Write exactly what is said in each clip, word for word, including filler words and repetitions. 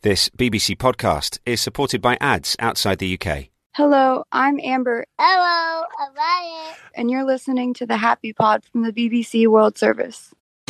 This B B C podcast is supported by ads outside the U K. Hello, I'm Amber. Hello, I'm Ryan. And you're listening to the Happy Pod from the B B C World Service.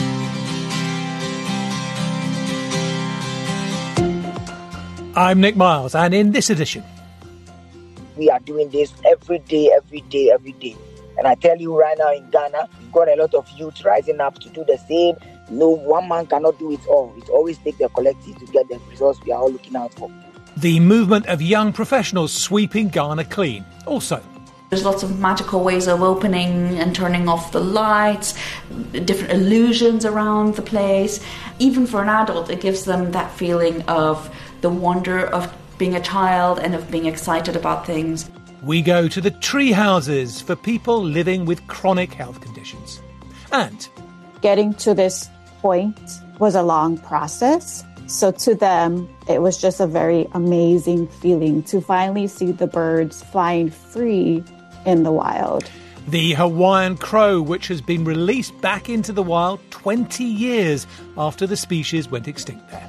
I'm Nick Miles, and in this edition... We are doing this every day, every day, every day. And I tell you right now in Ghana, we've got a lot of youth rising up to do the same. No, one man cannot do it all. It always takes the collective to get the results we are all looking out for. The movement of young professionals sweeping Ghana clean. Also, there's lots of magical ways of opening and turning off the lights, different illusions around the place. Even for an adult, it gives them that feeling of the wonder of being a child and of being excited about things. We go to the tree houses for people living with chronic health conditions. And getting to this point was a long process. So to them, it was just a very amazing feeling to finally see the birds flying free in the wild. The Hawaiian crow, which has been released back into the wild twenty years after the species went extinct there.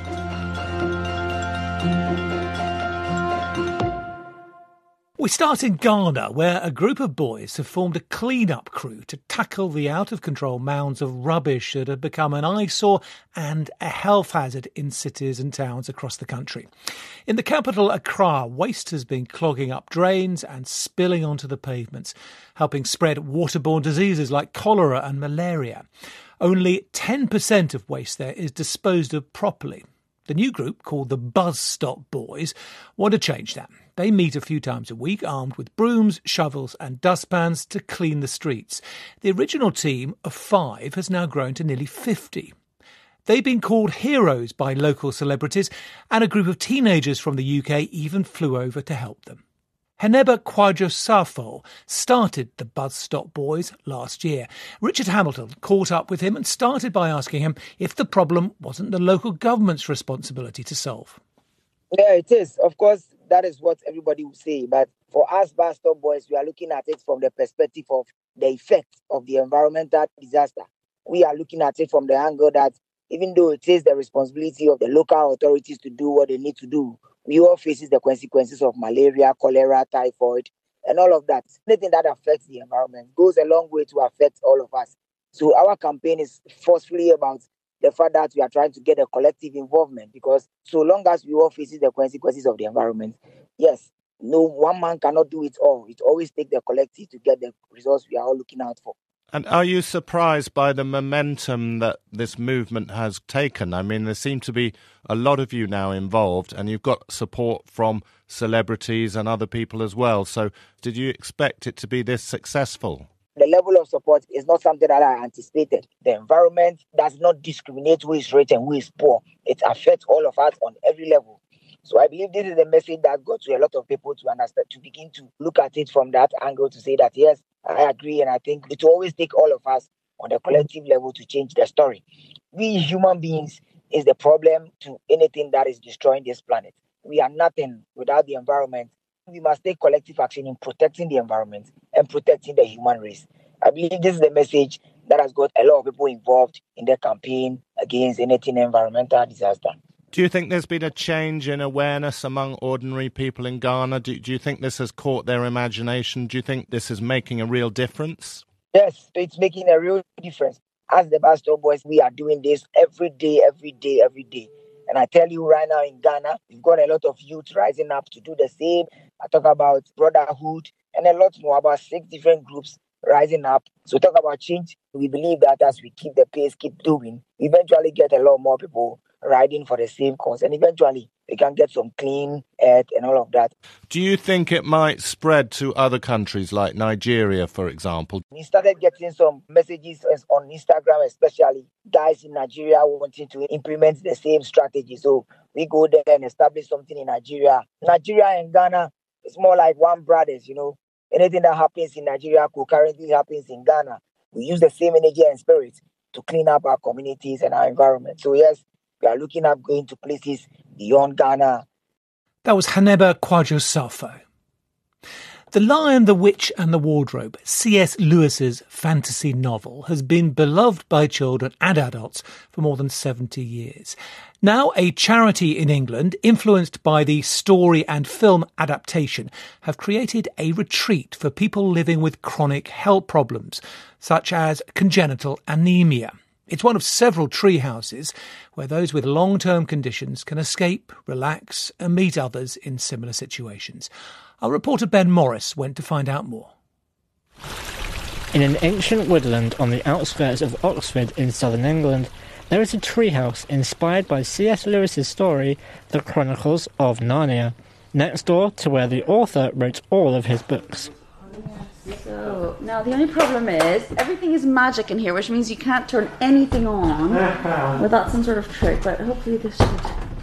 We start in Ghana, where a group of boys have formed a clean-up crew to tackle the out-of-control mounds of rubbish that have become an eyesore and a health hazard in cities and towns across the country. In the capital, Accra, waste has been clogging up drains and spilling onto the pavements, helping spread waterborne diseases like cholera and malaria. Only ten percent of waste there is disposed of properly. The new group, called the Bus Stop Boys, want to change that. They meet a few times a week, armed with brooms, shovels and dustpans to clean the streets. The original team of five has now grown to nearly fifty. They've been called heroes by local celebrities, and a group of teenagers from the U K even flew over to help them. Heneba Kwajosafo started the Bus Stop Boys last year. Richard Hamilton caught up with him and started by asking him if the problem wasn't the local government's responsibility to solve. Yeah, it is. Of course, that is what everybody will say. But for us Bus Stop Boys, we are looking at it from the perspective of the effect of the environmental disaster. We are looking at it from the angle that even though it is the responsibility of the local authorities to do what they need to do, we all face the consequences of malaria, cholera, typhoid, and all of that. Anything that affects the environment goes a long way to affect all of us. So our campaign is forcefully about the fact that we are trying to get a collective involvement, because so long as we all face the consequences of the environment, yes, no one man cannot do it all. It always takes the collective to get the results we are all looking out for. And are you surprised by the momentum that this movement has taken? I mean, there seem to be a lot of you now involved, and you've got support from celebrities and other people as well. So did you expect it to be this successful? The level of support is not something that I anticipated. The environment does not discriminate who is rich and who is poor. It affects all of us on every level. So I believe this is the message that got to a lot of people to understand, to begin to look at it from that angle, to say that, yes, I agree. And I think it will always take all of us on the collective level to change the story. We human beings is the problem to anything that is destroying this planet. We are nothing without the environment. We must take collective action in protecting the environment and protecting the human race. I believe this is the message that has got a lot of people involved in the campaign against anything environmental disaster. Do you think there's been a change in awareness among ordinary people in Ghana? Do, do you think this has caught their imagination? Do you think this is making a real difference? Yes, it's making a real difference. As the Bus Stop Boys, we are doing this every day, every day, every day. And I tell you right now in Ghana, we've got a lot of youth rising up to do the same. I talk about brotherhood and a lot more, about six different groups rising up. So talk about change. We believe that as we keep the pace, keep doing, we eventually get a lot more people riding for the same cause, and eventually we can get some clean air and all of that. Do you think it might spread to other countries like Nigeria, for example? We started getting some messages on Instagram, especially guys in Nigeria wanting to implement the same strategy. So we go there and establish something in Nigeria. Nigeria and Ghana, it's more like one brothers, you know. Anything that happens in Nigeria concurrently happens in Ghana. We use the same energy and spirit to clean up our communities and our environment. So yes, we are looking at going to places beyond Ghana. That was Heneba Kwajosafo. The Lion, the Witch and the Wardrobe, C S Lewis's fantasy novel, has been beloved by children and adults for more than seventy years. Now, a charity in England, influenced by the story and film adaptation, have created a retreat for people living with chronic health problems, such as congenital anemia. It's one of several tree houses where those with long-term conditions can escape, relax and meet others in similar situations. Our reporter Ben Morris went to find out more. In an ancient woodland on the outskirts of Oxford in southern England, there is a treehouse inspired by C S Lewis's story, The Chronicles of Narnia, next door to where the author wrote all of his books. So, now the only problem is, everything is magic in here, which means you can't turn anything on without some sort of trick, but hopefully this should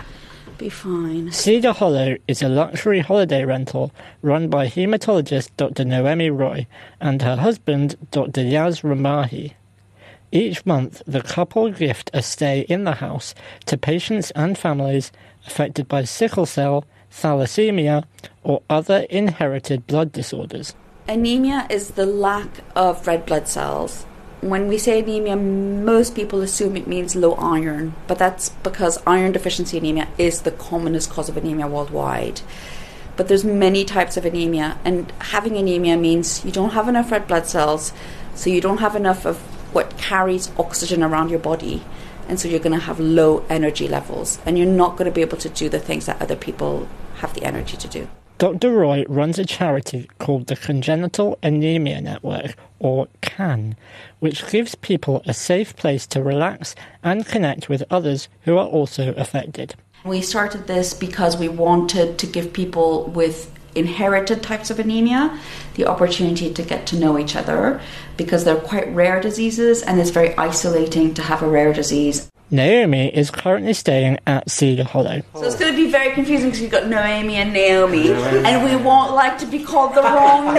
be fine. Cedar Hollow is a luxury holiday rental run by haematologist Doctor Noemi Roy and her husband Doctor Yaz Ramahi. Each month, the couple gift a stay in the house to patients and families affected by sickle cell, thalassemia, or other inherited blood disorders. Anemia is the lack of red blood cells. When we say anemia, most people assume it means low iron, but that's because iron deficiency anemia is the commonest cause of anemia worldwide. But there's many types of anemia, and having anemia means you don't have enough red blood cells, so you don't have enough of what carries oxygen around your body, and so you're going to have low energy levels, and you're not going to be able to do the things that other people have the energy to do. Doctor Roy runs a charity called the Congenital Anemia Network, or CAN, which gives people a safe place to relax and connect with others who are also affected. We started this because we wanted to give people with inherited types of anemia the opportunity to get to know each other, because they're quite rare diseases and it's very isolating to have a rare disease. Naomi is currently staying at Cedar Hollow. So it's going to be very confusing because you've got Noemi and Naomi, and we won't like to be called the wrong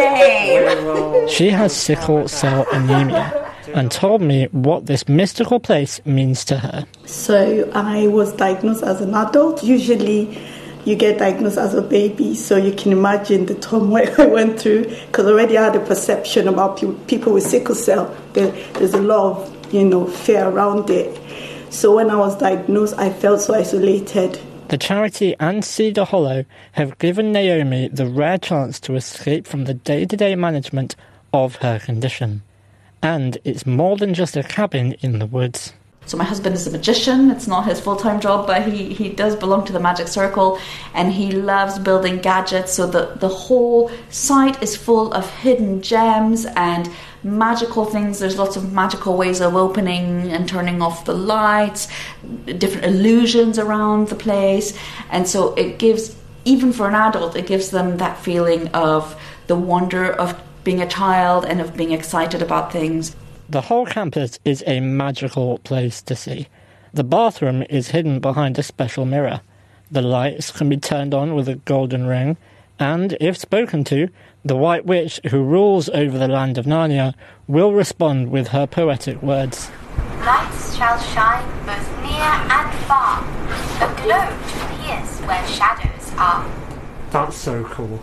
name. She has sickle cell anemia and told me what this mystical place means to her. So I was diagnosed as an adult. Usually you get diagnosed as a baby, so you can imagine the turmoil I went through, because I already had a perception about people with sickle cell. There, there's a lot of, you know, fear around it. So when I was diagnosed, I felt so isolated. The charity and Cedar Hollow have given Naomi the rare chance to escape from the day-to-day management of her condition. And it's more than just a cabin in the woods. So my husband is a magician. It's not his full-time job, but he, he does belong to the magic circle, and he loves building gadgets. So the, the whole site is full of hidden gems and magical things. There's lots of magical ways of opening and turning off the lights, different illusions around the place. And so it gives, even for an adult, it gives them that feeling of the wonder of being a child and of being excited about things. The whole campus is a magical place to see. The bathroom is hidden behind a special mirror. The lights can be turned on with a golden ring, and, if spoken to, the White Witch who rules over the land of Narnia will respond with her poetic words. Lights shall shine both near and far, a glow to pierce where shadows are. That's so cool.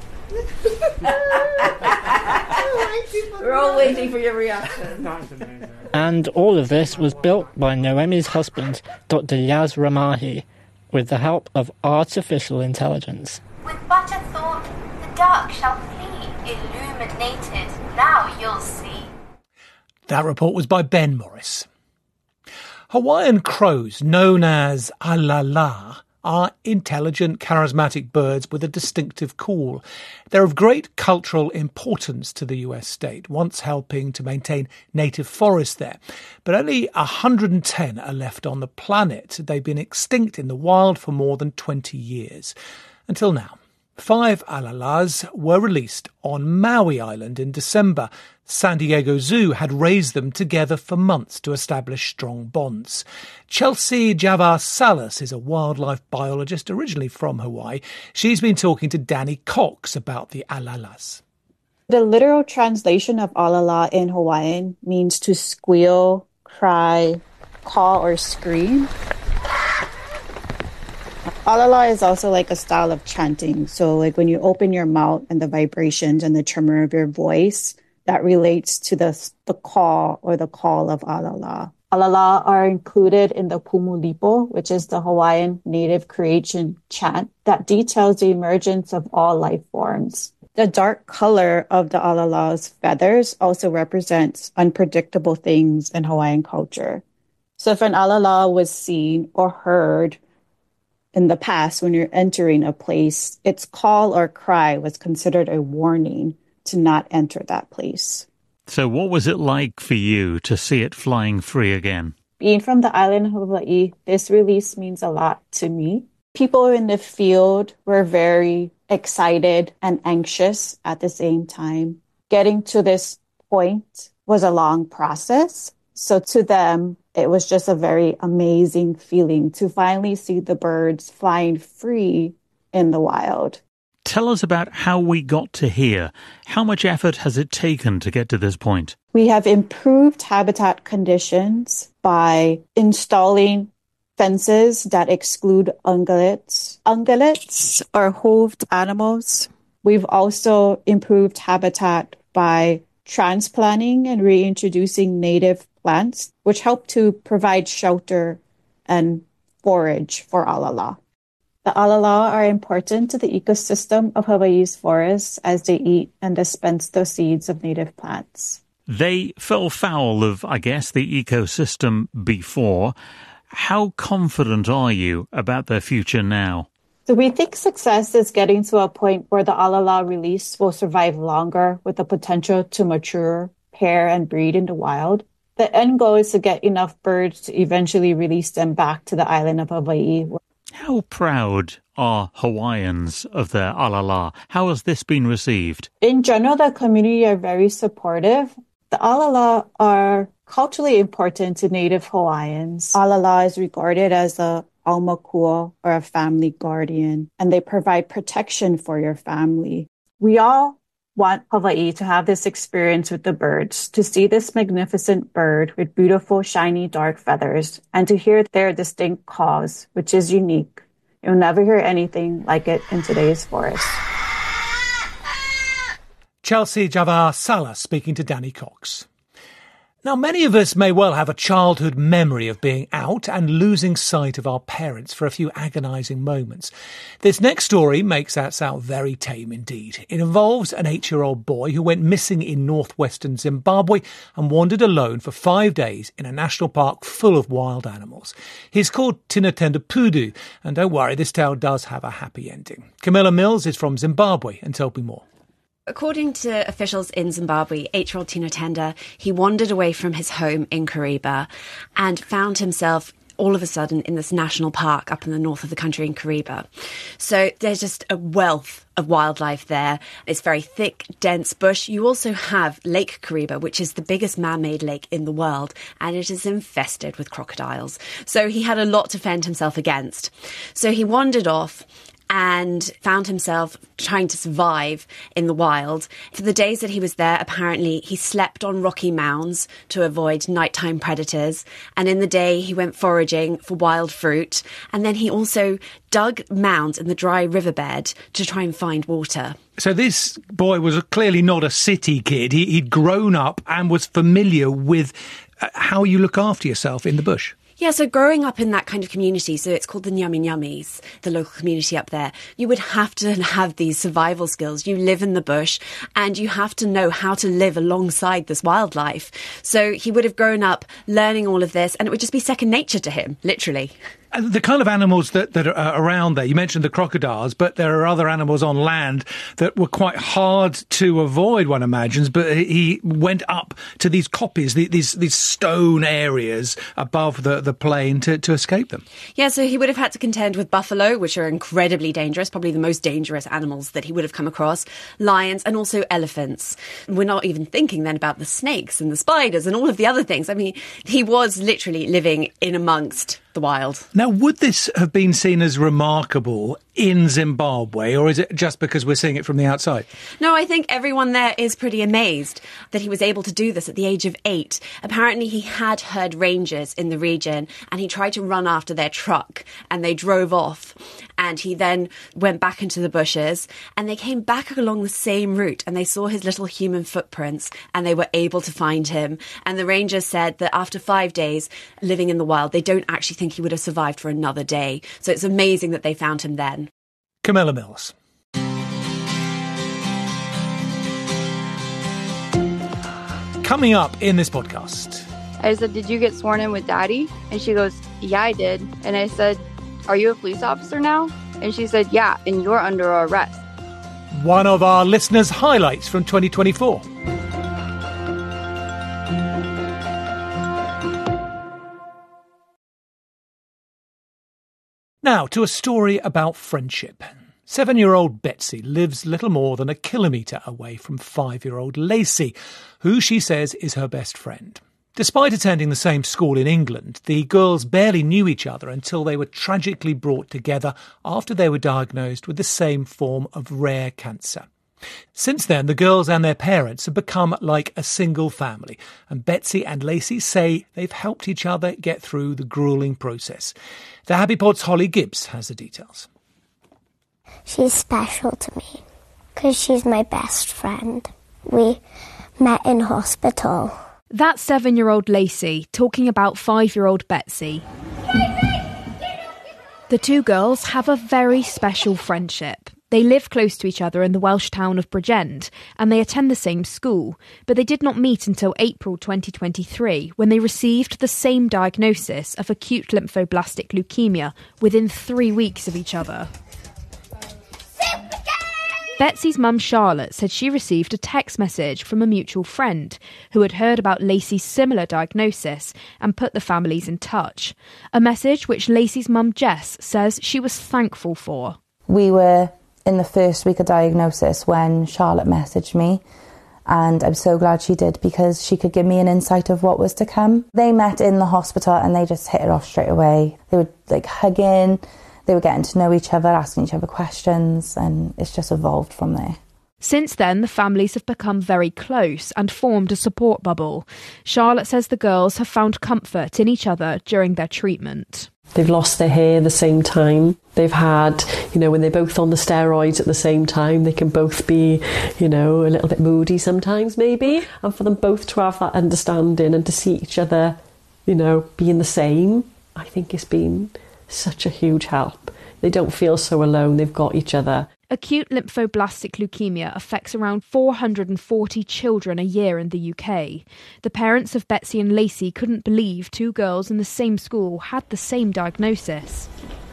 We're all waiting for your reaction. And all of this was built by Noemi's husband, Doctor Yaz Ramahi, with the help of artificial intelligence. With but a thought, the dark shall flee, illuminated, now you'll see. That report was by Ben Morris. Hawaiian crows, known as alala, are intelligent, charismatic birds with a distinctive call. They're of great cultural importance to the U S state, once helping to maintain native forests there. But only one hundred ten are left on the planet. They've been extinct in the wild for more than twenty years. Until now. Five alalas were released on Maui Island in December. San Diego Zoo had raised them together for months to establish strong bonds. Chelsea Javar Salas is a wildlife biologist originally from Hawaii. She's been talking to Danny Cox about the alalas. The literal translation of alala in Hawaiian means to squeal, cry, call, or scream. Alala is also like a style of chanting. So like when you open your mouth and the vibrations and the tremor of your voice, that relates to the, the call or the call of Alala. Alala are included in the Pumulipo, which is the Hawaiian native creation chant that details the emergence of all life forms. The dark color of the Alala's feathers also represents unpredictable things in Hawaiian culture. So if an Alala was seen or heard in the past when you're entering a place, its call or cry was considered a warning to not enter that place. So what was it like for you to see it flying free again? Being from the island of Hawaii, this release means a lot to me. People in the field were very excited and anxious at the same time. Getting to this point was a long process. So to them, it was just a very amazing feeling to finally see the birds flying free in the wild. Tell us about how we got to here. How much effort has it taken to get to this point? We have improved habitat conditions by installing fences that exclude ungulates. Ungulates are hooved animals. We've also improved habitat by transplanting and reintroducing native plants, which help to provide shelter and forage for Alala. The Alala are important to the ecosystem of Hawaii's forests as they eat and dispense the seeds of native plants. They fell foul of, I guess, the ecosystem before. How confident are you about their future now? So we think success is getting to a point where the Alala release will survive longer with the potential to mature, pair, and breed in the wild. The end goal is to get enough birds to eventually release them back to the island of Hawaii. How proud are Hawaiians of their Alala? How has this been received? In general, the community are very supportive. The Alala are culturally important to native Hawaiians. Alala is regarded as a aumakua or a family guardian, and they provide protection for your family. We all want Hawaii to have this experience with the birds, to see this magnificent bird with beautiful, shiny, dark feathers, and to hear their distinct calls, which is unique. You'll never hear anything like it in today's forest. Chelsea Javar Salah speaking to Danny Cox. Now, many of us may well have a childhood memory of being out and losing sight of our parents for a few agonising moments. This next story makes that sound very tame indeed. It involves an eight-year-old boy who went missing in northwestern Zimbabwe and wandered alone for five days in a national park full of wild animals. He's called Tinatenda Pudu, and don't worry, this tale does have a happy ending. Camilla Mills is from Zimbabwe and told me more. According to officials in Zimbabwe, eight-year-old Tinatenda, he wandered away from his home in Kariba and found himself all of a sudden in this national park up in the north of the country in Kariba. So there's just a wealth of wildlife there. It's very thick, dense bush. You also have Lake Kariba, which is the biggest man-made lake in the world, and it is infested with crocodiles. So he had a lot to fend himself against. So he wandered off and found himself trying to survive in the wild. For the days that he was there, apparently he slept on rocky mounds to avoid nighttime predators. And in the day, he went foraging for wild fruit. And then he also dug mounds in the dry riverbed to try and find water. So this boy was clearly not a city kid. He, he'd grown up and was familiar with how you look after yourself in the bush. Yeah, so growing up in that kind of community, so it's called the Nyami Nyamis, the local community up there, you would have to have these survival skills. You live in the bush and you have to know how to live alongside this wildlife. So he would have grown up learning all of this, and it would just be second nature to him, literally. And the kind of animals that, that are around there, you mentioned the crocodiles, but there are other animals on land that were quite hard to avoid, one imagines, but he went up to these kopjes, these these stone areas above the, the plain to, to escape them. Yeah, so he would have had to contend with buffalo, which are incredibly dangerous, probably the most dangerous animals that he would have come across, lions, and also elephants. We're not even thinking then about the snakes and the spiders and all of the other things. I mean, he was literally living in amongst the wild. Now, would this have been seen as remarkable in Zimbabwe, or is it just because we're seeing it from the outside? No, I think everyone there is pretty amazed that he was able to do this at the age of eight. Apparently, he had heard rangers in the region and he tried to run after their truck and they drove off. And he then went back into the bushes and they came back along the same route and they saw his little human footprints and they were able to find him. And the rangers said that after five days living in the wild, they don't actually think he would have survived for another day. So it's amazing that they found him then. Camilla Mills. Coming up in this podcast. I said, did you get sworn in with Daddy? And she goes, yeah, I did. And I said, are you a police officer now? And she said, yeah, and you're under arrest. One of our listeners' highlights from twenty twenty-four. Now, to a story about friendship. Seven-year-old Betsy lives little more than a kilometre away from five-year-old Lacey, who she says is her best friend. Despite attending the same school in England, the girls barely knew each other until they were tragically brought together after they were diagnosed with the same form of rare cancer. Since then, the girls and their parents have become like a single family, and Betsy and Lacey say they've helped each other get through the gruelling process. The Happy Pod's Holly Gibbs has the details. She's special to me because she's my best friend. We met in hospital. That's seven-year-old Lacey talking about five-year-old Betsy. The two girls have a very special friendship. They live close to each other in the Welsh town of Bridgend, and they attend the same school, but they did not meet until April twenty twenty-three, when they received the same diagnosis of acute lymphoblastic leukemia within three weeks of each other. Betsy's mum Charlotte said she received a text message from a mutual friend who had heard about Lacey's similar diagnosis and put the families in touch. A message which Lacey's mum Jess says she was thankful for. We were in the first week of diagnosis when Charlotte messaged me, and I'm so glad she did because she could give me an insight of what was to come. They met in the hospital and they just hit it off straight away. They were like hugging. They were getting to know each other, asking each other questions, and it's just evolved from there. Since then, the families have become very close and formed a support bubble. Charlotte says the girls have found comfort in each other during their treatment. They've lost their hair at the same time. They've had, you know, when they're both on the steroids at the same time, they can both be, you know, a little bit moody sometimes maybe. And for them both to have that understanding and to see each other, you know, being the same, I think it's been such a huge help. They don't feel so alone. They've got each other. Acute lymphoblastic leukemia affects around four hundred forty children a year in the U K. The parents of Betsy and Lacey couldn't believe two girls in the same school had the same diagnosis.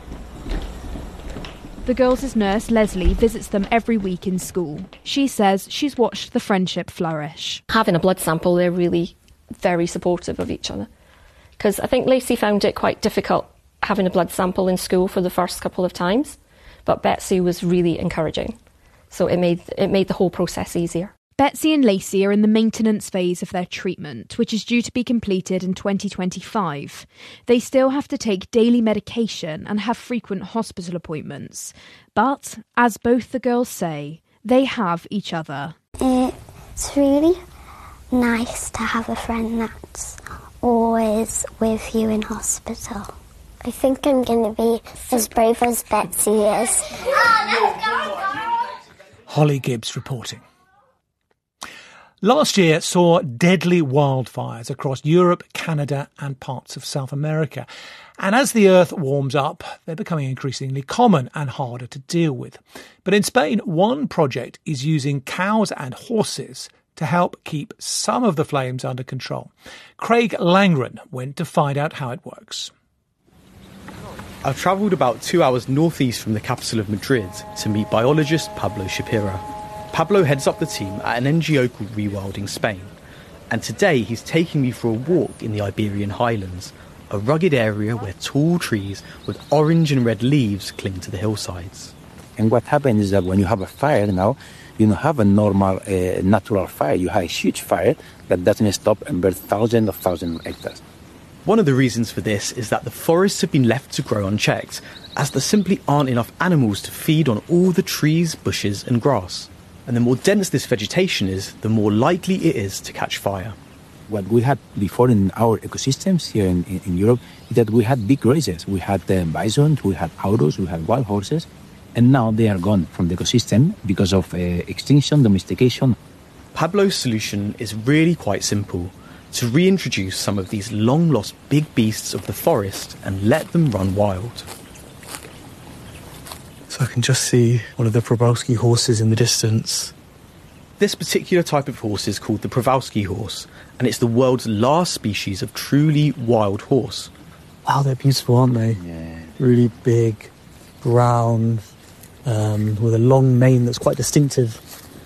The girls' nurse, Leslie, visits them every week in school. She says she's watched the friendship flourish. Having a blood sample, they're really very supportive of each other. Because I think Lacey found it quite difficult having a blood sample in school for the first couple of times, but Betsy was really encouraging. So it made it made the whole process easier. Betsy and Lacey are in the maintenance phase of their treatment, which is due to be completed in twenty twenty-five. They still have to take daily medication and have frequent hospital appointments. But, as both the girls say, they have each other. It's really nice to have a friend that's always with you in hospital. I think I'm going to be as brave as Betsy is. Holly Gibbs reporting. Last year saw deadly wildfires across Europe, Canada and parts of South America. And as the earth warms up, they're becoming increasingly common and harder to deal with. But in Spain, one project is using cows and horses to help keep some of the flames under control. Craig Langren went to find out how it works. I've travelled about two hours northeast from the capital of Madrid to meet biologist Pablo Shapiro. Pablo heads up the team at an N G O called Rewilding Spain, and today he's taking me for a walk in the Iberian Highlands, a rugged area where tall trees with orange and red leaves cling to the hillsides. And what happens is that when you have a fire now, you don't have a normal uh, natural fire, you have a huge fire that doesn't stop and burn thousands of thousands of hectares. One of the reasons for this is that the forests have been left to grow unchecked, as there simply aren't enough animals to feed on all the trees, bushes and grass. And the more dense this vegetation is, the more likely it is to catch fire. What we had before in our ecosystems here in, in, in Europe is that we had big grazers. We had uh, bison, we had auros, we had wild horses, and now they are gone from the ecosystem because of uh, extinction, domestication. Pablo's solution is really quite simple: to reintroduce some of these long-lost big beasts of the forest and let them run wild. So I can just see one of the Przewalski horses in the distance. This particular type of horse is called the Przewalski horse, and it's the world's last species of truly wild horse. Wow, they're beautiful, aren't they? Yeah. Really big, brown, um, with a long mane that's quite distinctive.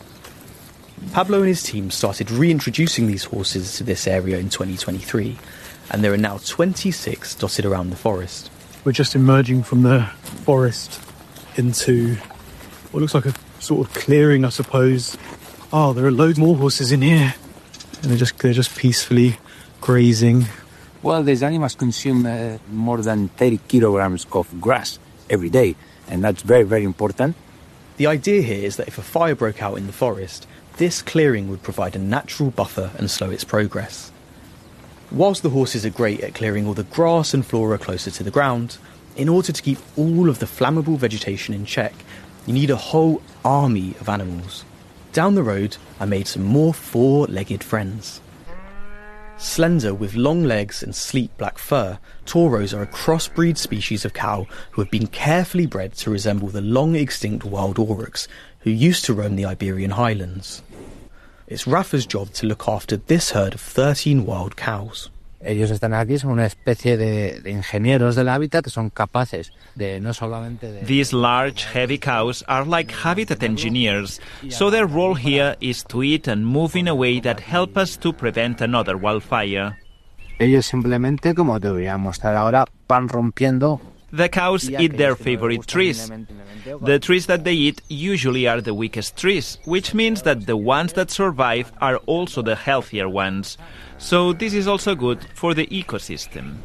Pablo and his team started reintroducing these horses to this area in twenty twenty-three, and there are now twenty-six dotted around the forest. We're just emerging from the forest into what looks like a sort of clearing, I suppose. Oh, there are loads more horses in here, and they're just they're just peacefully grazing. Well, these animals consume uh, more than thirty kilograms of grass every day, and that's very, very important. The idea here is that if a fire broke out in the forest, this clearing would provide a natural buffer and slow its progress. Whilst the horses are great at clearing all the grass and flora closer to the ground, in order to keep all of the flammable vegetation in check, you need a whole army of animals. Down the road, I made some more four-legged friends. Slender with long legs and sleek black fur, tauros are a crossbreed species of cow who have been carefully bred to resemble the long-extinct wild aurochs, who used to roam the Iberian highlands. It's Rafa's job to look after this herd of thirteen wild cows. Ellos están aquí, son una especie de, de ingenieros del hábitat que son capaces de no solamente de... These large, heavy cows are like habitat engineers, so their role here is to eat and move in a way that help us to prevent another wildfire. Ellos simplemente, como te voy a mostrar ahora, van rompiendo. The cows eat their favorite trees. The trees that they eat usually are the weakest trees, which means that the ones that survive are also the healthier ones. So this is also good for the ecosystem.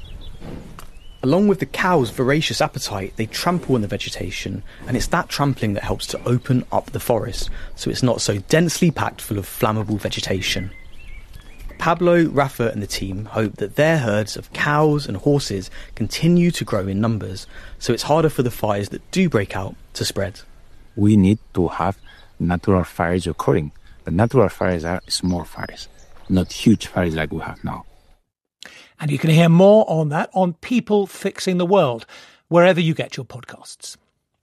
Along with the cows' voracious appetite, they trample on the vegetation, and it's that trampling that helps to open up the forest, so it's not so densely packed full of flammable vegetation. Pablo, Rafa and the team hope that their herds of cows and horses continue to grow in numbers, so it's harder for the fires that do break out to spread. We need to have natural fires occurring, but natural fires are small fires, not huge fires like we have now. And you can hear more on that on People Fixing the World, wherever you get your podcasts.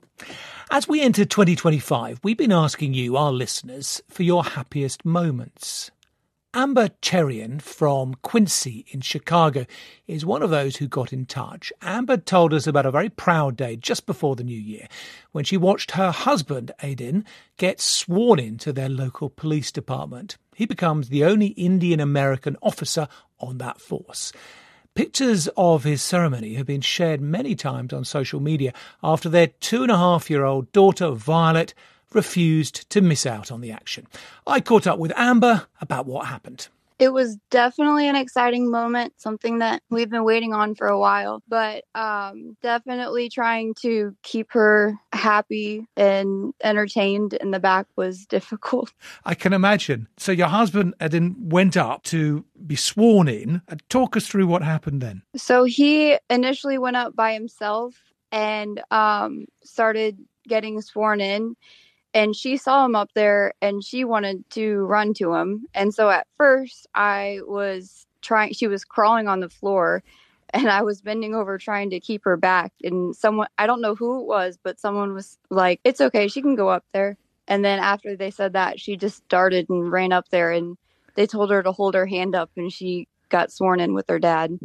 As we enter twenty twenty-five, we've been asking you, our listeners, for your happiest moments. Amber Cherian from Quincy in Chicago is one of those who got in touch. Amber told us about a very proud day just before the new year when she watched her husband, Aiden, get sworn into their local police department. He becomes the only Indian American officer on that force. Pictures of his ceremony have been shared many times on social media after their two and a half year old daughter, Violet, refused to miss out on the action. I caught up with Amber about what happened. It was definitely an exciting moment, something that we've been waiting on for a while, but um, definitely trying to keep her happy and entertained in the back was difficult. I can imagine. So your husband then went up to be sworn in. Talk us through what happened then. So he initially went up by himself and um, started getting sworn in. And she saw him up there and she wanted to run to him. And so at first I was trying, she was crawling on the floor and I was bending over trying to keep her back. And someone, I don't know who it was, but someone was like, it's okay, she can go up there. And then after they said that, she just darted and ran up there and they told her to hold her hand up and she got sworn in with her dad.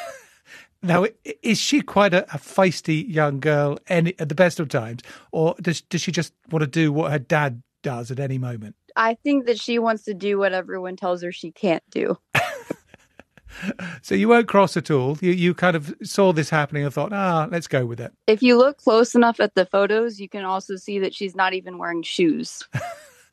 Now, is she quite a, a feisty young girl any, at the best of times, or does does she just want to do what her dad does at any moment? I think that she wants to do what everyone tells her she can't do. So you weren't cross at all. You you kind of saw this happening and thought, ah, let's go with it. If you look close enough at the photos, you can also see that she's not even wearing shoes.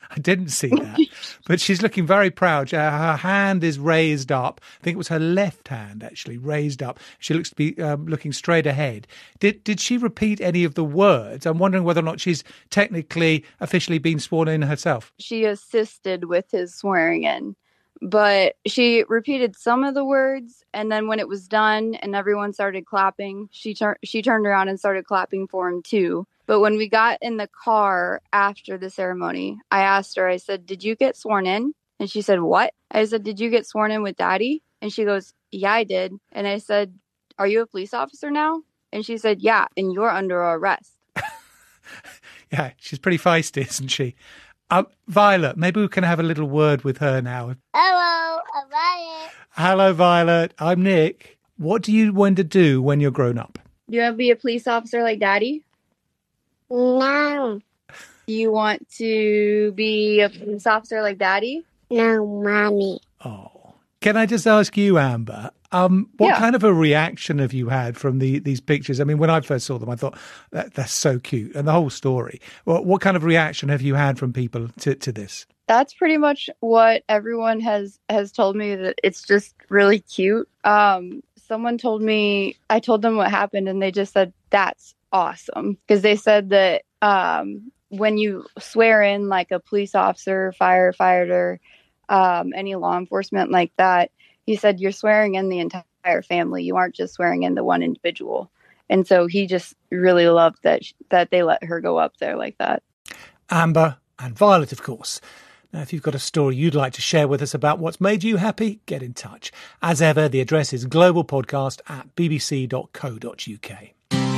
I didn't see that. But she's looking very proud. Uh, her hand is raised up. I think it was her left hand, actually, raised up. She looks to be um, looking straight ahead. Did did she repeat any of the words? I'm wondering whether or not she's technically, officially been sworn in herself. She assisted with his swearing in, but she repeated some of the words, and then when it was done and everyone started clapping, she, tur- she turned around and started clapping for him too. But when we got in the car after the ceremony, I asked her, I said, did you get sworn in? And she said, what? I said, did you get sworn in with Daddy? And she goes, yeah, I did. And I said, are you a police officer now? And she said, yeah, and you're under arrest. Yeah, she's pretty feisty, isn't she? Um, Violet, maybe we can have a little word with her now. Hello, I'm Violet. Hello, Violet. I'm Nick. What do you want to do when you're grown up? Do you want to be a police officer like Daddy? No. Do you want to be a police officer like Daddy? No, Mommy. Oh. Can I just ask you, Amber, um, what Yeah. kind of a reaction have you had from the, these pictures? I mean, when I first saw them, I thought, that, that's so cute. And the whole story. Well, what kind of reaction have you had from people to, to this? That's pretty much what everyone has, has told me, that it's just really cute. Um, someone told me, I told them what happened, and they just said, that's awesome. Because they said that um, when you swear in like a police officer, firefighter, um, any law enforcement like that, he said you're swearing in the entire family. You aren't just swearing in the one individual. And so he just really loved that that they let her go up there like that. Amber and Violet, of course. Now, if you've got a story you'd like to share with us about what's made you happy, get in touch. As ever, the address is globalpodcast at b b c dot co dot u k.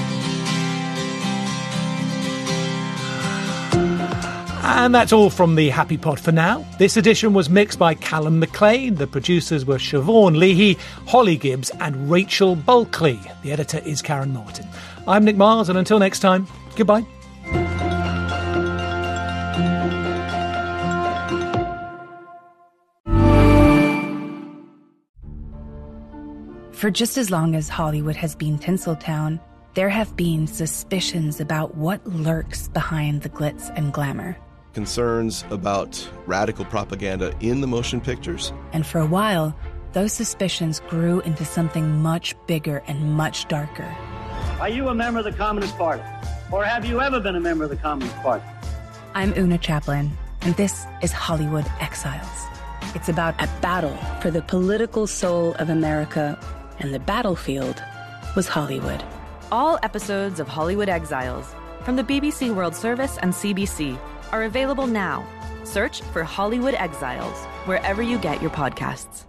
And that's all from the Happy Pod for now. This edition was mixed by Callum McLean. The producers were Siobhan Leahy, Holly Gibbs and Rachel Bulkley. The editor is Karen Martin. I'm Nick Mars, and until next time, goodbye. For just as long as Hollywood has been Tinseltown, there have been suspicions about what lurks behind the glitz and glamour. Concerns about radical propaganda in the motion pictures. And for a while, those suspicions grew into something much bigger and much darker. Are you a member of the Communist Party? Or have you ever been a member of the Communist Party? I'm Una Chaplin, and this is Hollywood Exiles. It's about a battle for the political soul of America, and the battlefield was Hollywood. All episodes of Hollywood Exiles from the B B C World Service and C B C are available now. Search for Hollywood Exiles wherever you get your podcasts.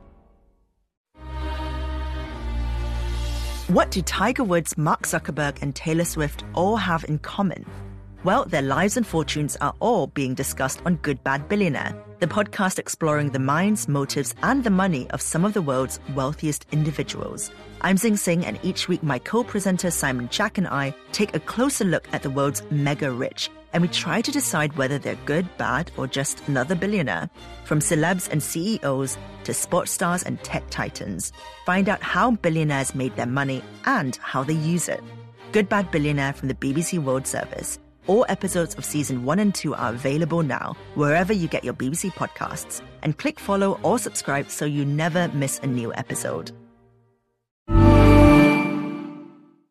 What do Tiger Woods, Mark Zuckerberg, and Taylor Swift all have in common? Well, their lives and fortunes are all being discussed on Good Bad Billionaire, the podcast exploring the minds, motives, and the money of some of the world's wealthiest individuals. I'm Zing Singh, and each week my co-presenter Simon Jack and I take a closer look at the world's mega rich, and we try to decide whether they're good, bad, or just another billionaire. From celebs and C E Os to sports stars and tech titans, find out how billionaires made their money and how they use it. Good Bad Billionaire from the B B C World Service. All episodes of season one and two are available now, wherever you get your B B C podcasts. And click follow or subscribe so you never miss a new episode.